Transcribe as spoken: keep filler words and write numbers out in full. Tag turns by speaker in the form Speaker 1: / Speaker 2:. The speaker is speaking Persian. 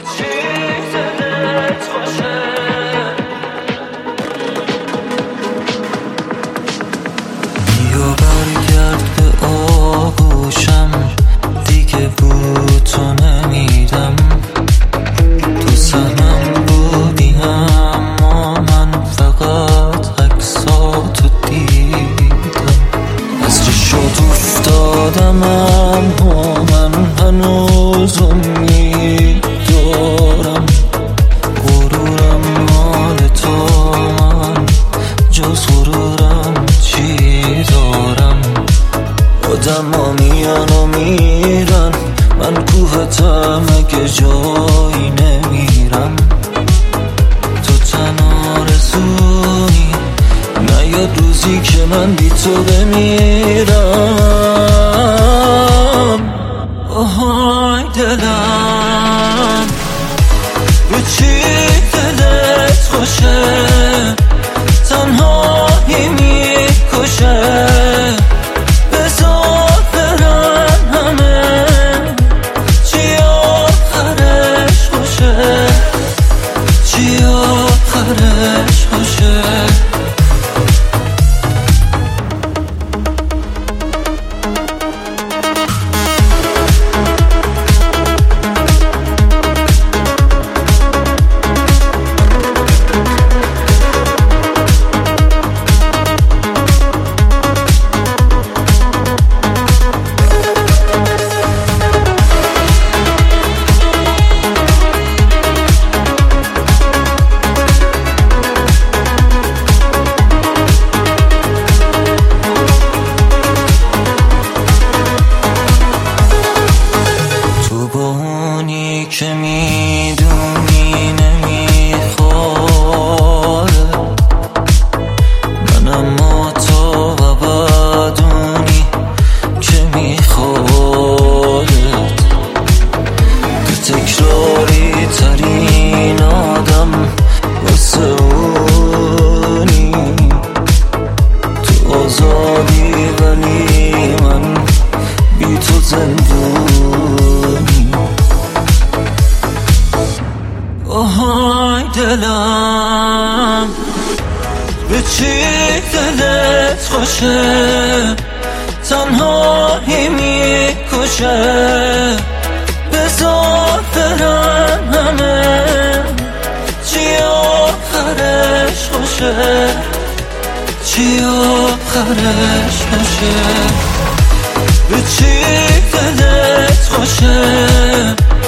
Speaker 1: برگرد به آغوشم، دیگه بود تو نمیدم. تو سهمم بودی اما من فقط عکساتو دیدم. از چشات افتادم اما من هنوز امید دارم. غرورم مال تو، من جز غرورم چی دارم؟ آدم ها میان و میرن، من کوهتم اگه جایی نمیرم. تو تنها رسونی، نیاد روزی که من بی تو بمیرم. آهای دلم، به چی دلت خوشه؟ تنهایی میکشه. بذار برن همه، چی آخرش خوشه؟ چی آخرش خوشه؟ که میدونی نمیخواره من، اما تو و بدونی که میخواره. تو تکراری ترین آدم واسه اونی. تو آزادی ولی من بی تو زندونی. آهای دلم، به چی دلت خوشه؟ تنهایی میکشه. بذار برن همه، چی آخرش خوشه؟ چی آخرش خوشه؟ به چی دلت خوشه؟